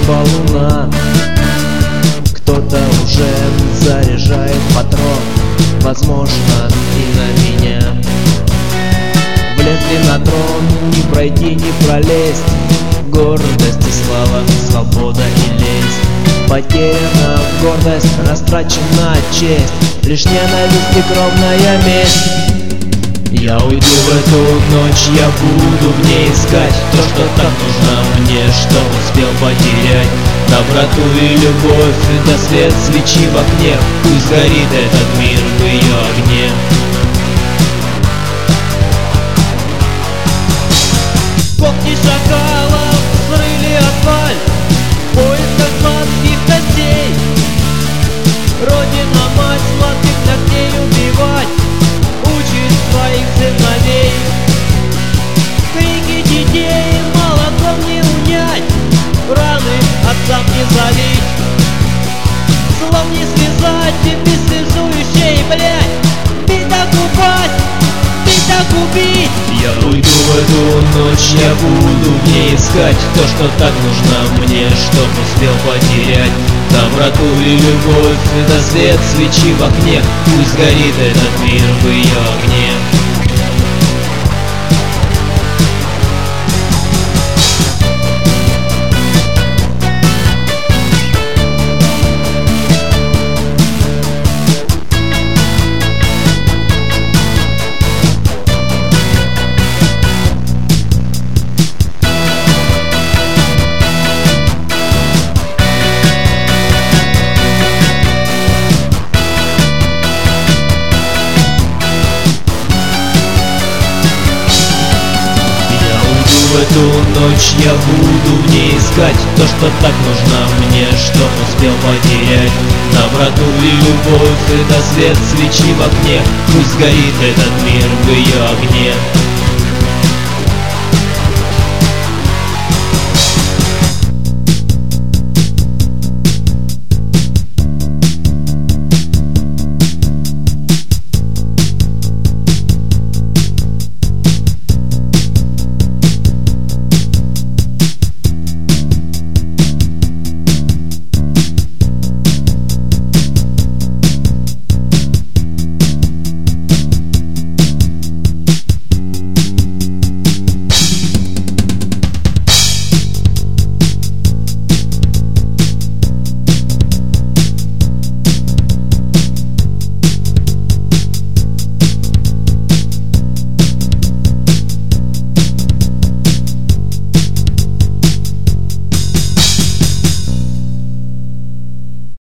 неба луна. Кто-то уже заряжает патрон, возможно, и на меня. Влезли на трон, не пройти, не пролезть. Гордость и слава, свобода и лесть. Потеряна гордость, растрачена честь, лишь ненависть и кровная месть. Я уйду в эту ночь, я буду в ней искать то, что так нужно мне, что успел потерять. Доброту и любовь, да свет свечи в окне, пусть горит этот мир в ее огне. Когти шакалов срыли асфальт в поисках сладких костей. Родина, мать, сладких ногтей убивать учит своих сыновей. Крики детей молоком не унять, раны отцам не залить, слов не связать и бессвязующей, блять, бить так упасть, бить так убить. Я уйду в эту ночь, я буду в ней искать то, что так нужно мне, что успел потерять. Доброту и любовь, да свет свечи в окне, пусть горит этот мир в ее огне. В эту ночь я буду в ней искать то, что так нужно мне, что успел потерять. Доброту и любовь, да свет свечи в окне, пусть горит этот мир в ее огне.